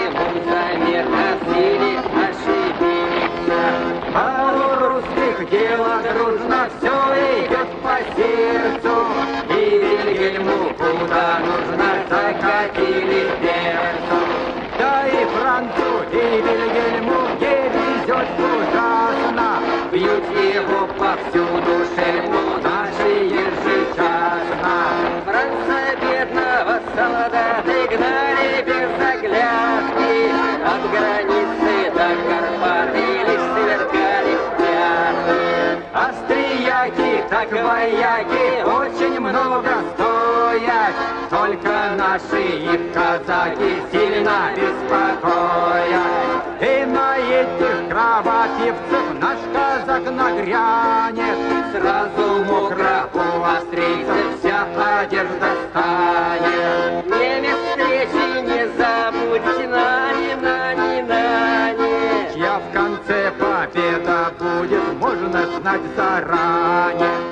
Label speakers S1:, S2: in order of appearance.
S1: ему заметно в силе ошибиться. А у русских дело дружно, все идет по сердцу, и Вильгельму куда нужно закатили дверцу. Да и Францу, и Вильгельму не везет ужасно, бьют его повсюду шельму наши ежечасно. Франца бедного солдаты гнали без оглядки, от границы до Карпаты лишь сверкали пятки. Австрияки, так вояки, очень много стоят, только наши их казаки сильно беспокоят. И на этих кровопивцев наш казак нагрянет, сразу мокро у австрийцев вся одежда станет. Время встречи не забудьте, нани. Чья в конце победа будет, можно знать заранее.